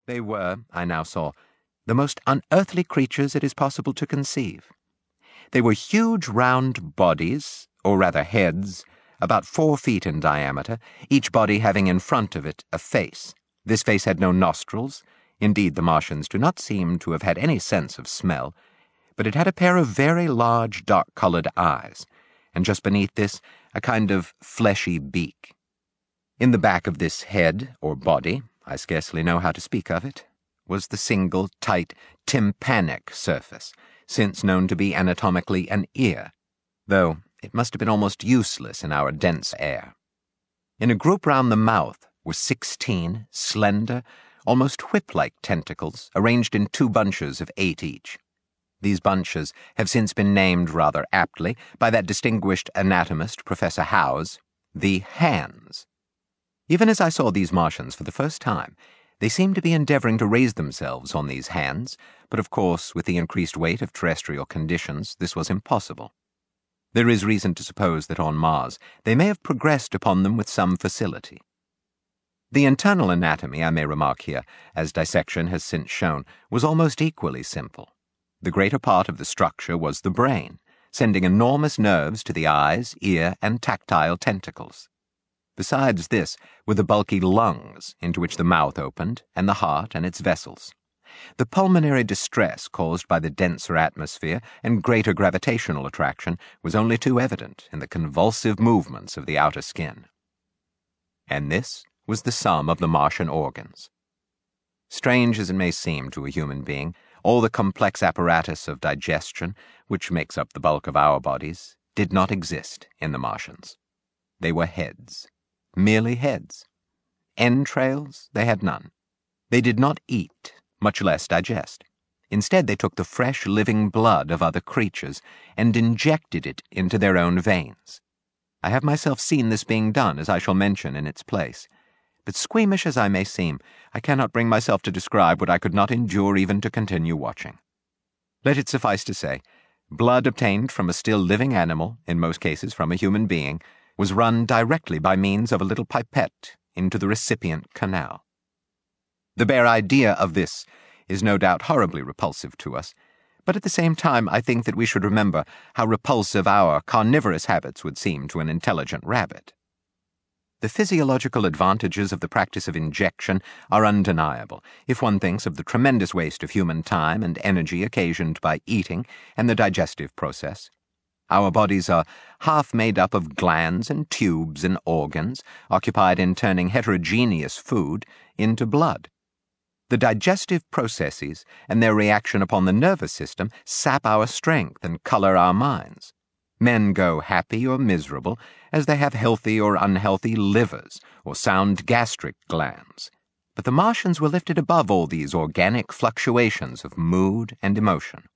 They were, I now saw, the most unearthly creatures it is possible to conceive. They were huge round bodies, or rather heads, about 4 feet in diameter, each body having in front of it a face. This face had no nostrils. Indeed, the Martians do not seem to have had any sense of smell, but it had a pair of very large dark-colored eyes, and just beneath this, a kind of fleshy beak. In the back of this head, or body, I scarcely know how to speak of it, was the single, tight, tympanic surface, since known to be anatomically an ear, though it must have been almost useless in our dense air. In a group round the mouth were 16 slender, almost whip-like tentacles, arranged in 2 bunches of 8 each. These bunches have since been named rather aptly by that distinguished anatomist, Professor Howes, the hands. Even as I saw these Martians for the first time, they seemed to be endeavoring to raise themselves on these hands, but of course, with the increased weight of terrestrial conditions, this was impossible. There is reason to suppose that on Mars they may have progressed upon them with some facility. The internal anatomy, I may remark here, as dissection has since shown, was almost equally simple. The greater part of the structure was the brain, sending enormous nerves to the eyes, ear, and tactile tentacles. Besides this were the bulky lungs, into which the mouth opened, and the heart and its vessels. The pulmonary distress caused by the denser atmosphere and greater gravitational attraction was only too evident in the convulsive movements of the outer skin. And this was the sum of the Martian organs. Strange as it may seem to a human being, all the complex apparatus of digestion, which makes up the bulk of our bodies, did not exist in the Martians. They were heads. Merely heads. Entrails they had none. They did not eat, much less digest. Instead, they took the fresh, living blood of other creatures and injected it into their own veins. I have myself seen this being done, as I shall mention in its place. But squeamish as I may seem, I cannot bring myself to describe what I could not endure even to continue watching. Let it suffice to say, blood obtained from a still living animal, in most cases from a human being, was run directly by means of a little pipette into the recipient canal. The bare idea of this is no doubt horribly repulsive to us, but at the same time I think that we should remember how repulsive our carnivorous habits would seem to an intelligent rabbit. The physiological advantages of the practice of injection are undeniable, if one thinks of the tremendous waste of human time and energy occasioned by eating and the digestive process. Our bodies are half made up of glands and tubes and organs, occupied in turning heterogeneous food into blood. The digestive processes and their reaction upon the nervous system sap our strength and color our minds. Men go happy or miserable as they have healthy or unhealthy livers or sound gastric glands. But the Martians were lifted above all these organic fluctuations of mood and emotion.